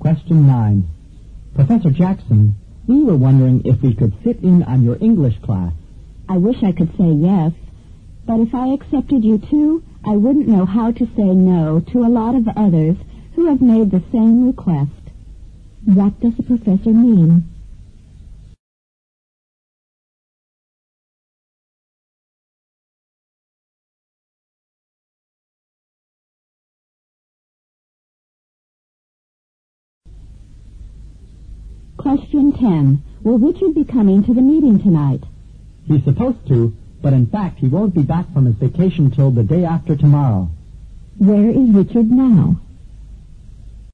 Question 9. Professor Jackson, we were wondering if we could sit in on your English class. I wish I could say yes, but if I accepted you too, I wouldn't know how to say no to a lot of others who have made the same request. What does the professor mean? Question 10. Will Richard be coming to the meeting tonight? He's supposed to, but in fact he won't be back from his vacation till the day after tomorrow. Where is Richard now?